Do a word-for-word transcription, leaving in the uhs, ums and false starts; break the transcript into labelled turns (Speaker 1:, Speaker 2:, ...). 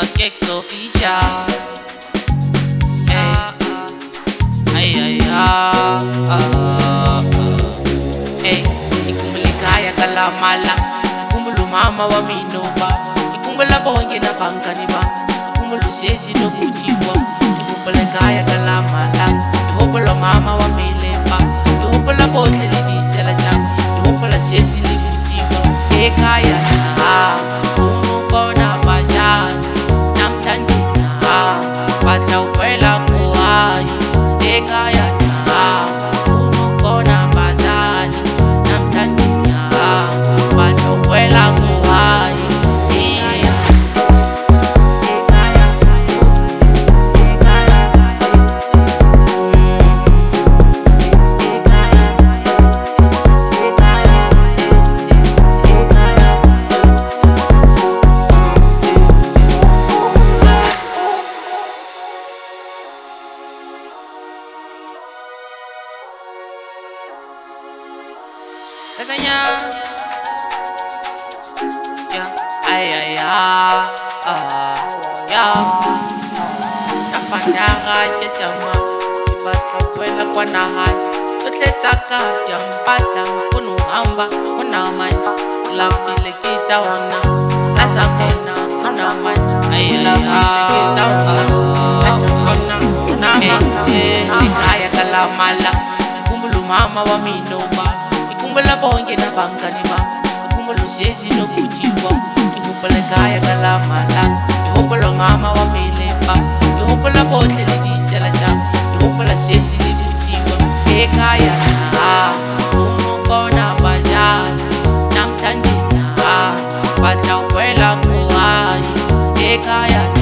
Speaker 1: Skeks official. Hey, ay ay ah, ah, ah. Hey, ikumbula kaya kalamala, ikumbula mama wa minoba, ikumbula bonke na bangani ba, ikumbula sesi no kutiwa, ikumbula kaya kalamala, ikumbula mama wa milemba, ikumbula bonke lidijela jam, ikumbula sesi ni kutiwa, ekaya ah. Rasanya, ya, ay ay ah, ah, ya. Napanyaga jama, ibatopela kwa nahai. Tutletaka jampata mfunu hamba, kuna manji. Lapile kita wana, asa kona, kuna manji. Ay ay ah, asa kona, kuna manji. Likaya kalamala, kumbulu mama wa minoba. Ikumbula bonke na bangani ba, ikumbula sesi no kutiwa, ikumbula kaya kalamala, ikumbula mama wa milemba, ikumbula bonke lidijela jam, ikumbula sesi ni kutiwa, ekaya na, umukona bajazi, namtandi na, bata ukwela kuhai, ekaya na.